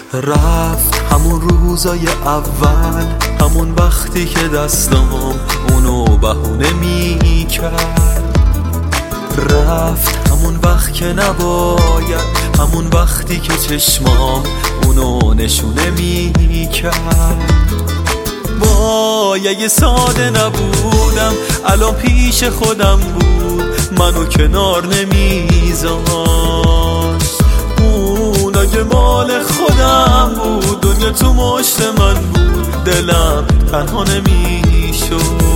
رفت همون روزای اول، همون وقتی که دستام اونو بهونه میکرد. رفت همون وقت که نباید، همون وقتی که چشمام اونو نشونه میکرد. وای اگه ساده نبودم الان پیش خودم بود، منو کنار نمیذاشت. اون اگه مال خودم بود، دنیا تو مشت من بود، دلم تنها نمیشد.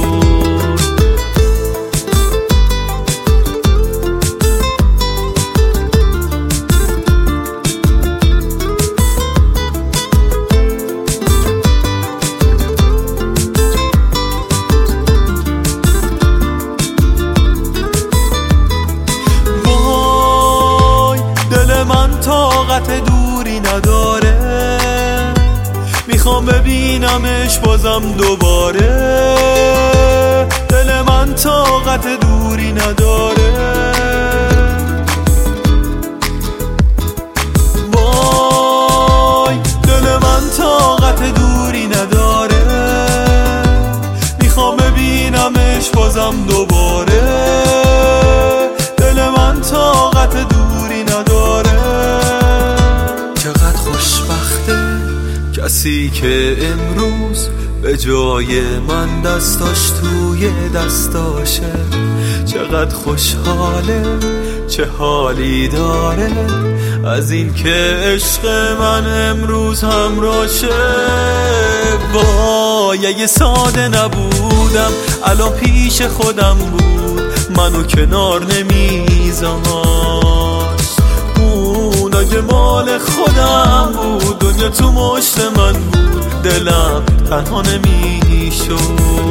من طاقت دوری نداره، میخوام ببینمش بازم دوباره. دل من طاقت دوری نداره، وای دل من طاقت دوری نداره، میخوام ببینمش بازم دوباره. دل من طاقت دوری نداره. چقدر خوشبخته کسی که امروز به جای من دستاش توی دستاشه. چقدر خوشحاله، چه حالی داره از این که عشق من امروز همراشه. وای اگه ساده نبودم الان پیش خودم بود، منو کنار نمیذاشت. اون اگه مال خودم بود، دنیا تو مشت من بود، دلم تنها نمیشد.